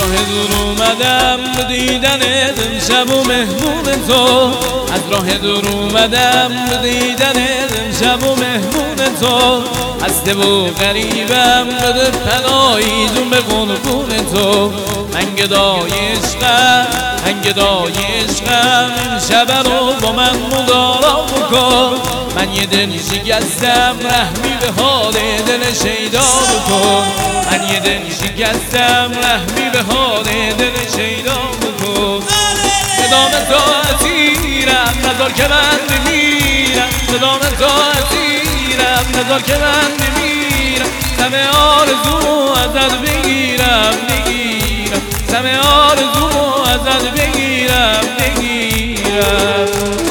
راه دور اومدم دیدن امشب و مهمون تو، از راه دور اومدم دیدن امشب و مهمون تو، خسته و غریبم بده پناهی جون به قربون تو. من گدای عشقم من گدای عشقم امشب رو با من مدارا بکن. من یه دل شکستم رحمی به حال دل شیدا بکن. من یه دل شکستم رحمی به حال دل شیدا بکن. صدام تو اسیرم نذار که من بمیرم، صدام تو اسیرم نذار که من بمیرم. همه آرزومو ازت بگیرم بگیرم، همه آرزومو ازت بگیرم بگیرم.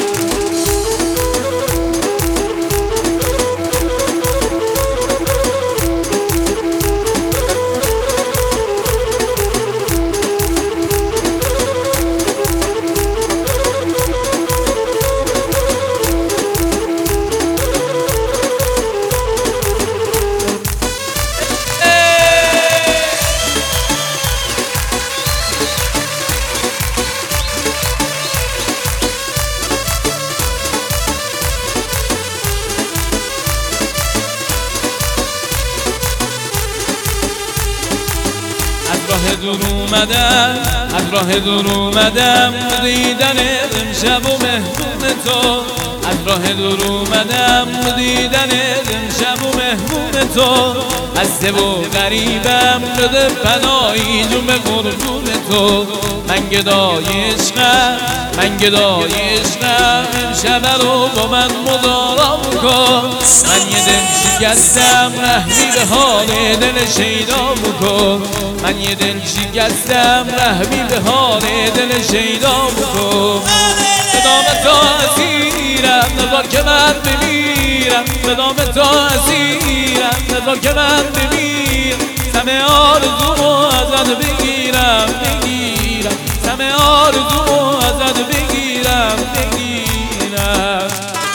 از راه دور اومدم دیدن امشب و مهمون تو، از راه دور اومدم دیدن امشب و مهمون تو. خسته و غریبم بده پناهی جون به قربون تو. من گدای عشقم من گدای عشقم امشب رو با من مدارا بکن. من یه دل شکستم رحمی به حال دل شیدا بکن. من یه دل شکستم رحمی به حال دل شیدا بکن. صدام تو اسیرم نذار که من بمیرم، صدام تو اسیرم نذار که من بمیرم. همه آرزومو ازت بگیرم بگیرم، همه آرزومو ازت بگیرم بگیرم.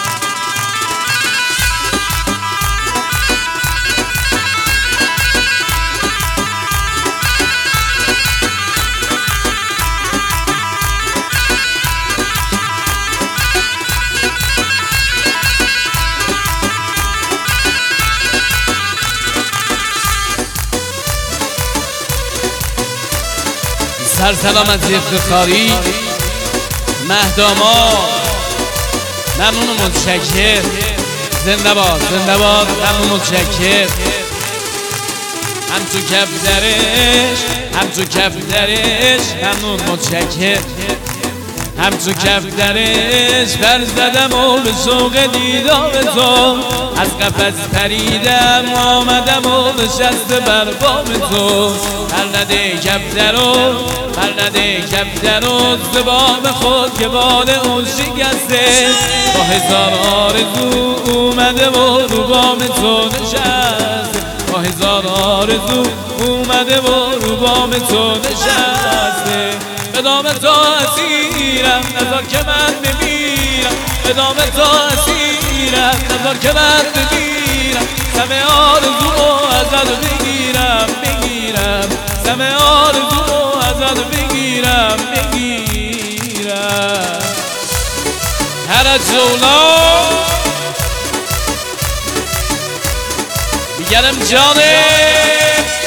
سرسلامتی افتخاری مهداما ممنون و متشکر. زنده باد زنده باد ممنون و متشکر. هم تو کف درش هم تو کف درش ممنون متشکر. هم تو کف درش پر زدم و به شوق دیدار تو. از قفس پریدم آمدم و نشست بر بام تو. پر نده کف درو پر نده کف درو زبام خود که بال اون شکسته. با هزار آرزو اومده و رو بام تو نشسته. با هزار آرزو اومده و رو بام تو نشسته. به دام تو اسیرم نذار که من بمیرم، به دام تو اسیرم نذار که من بمیرم. همه آرزومو ازت بگیرم بگیرم، همه آرزومو ازت بگیرم بگیرم. هر جولا میگرم جانه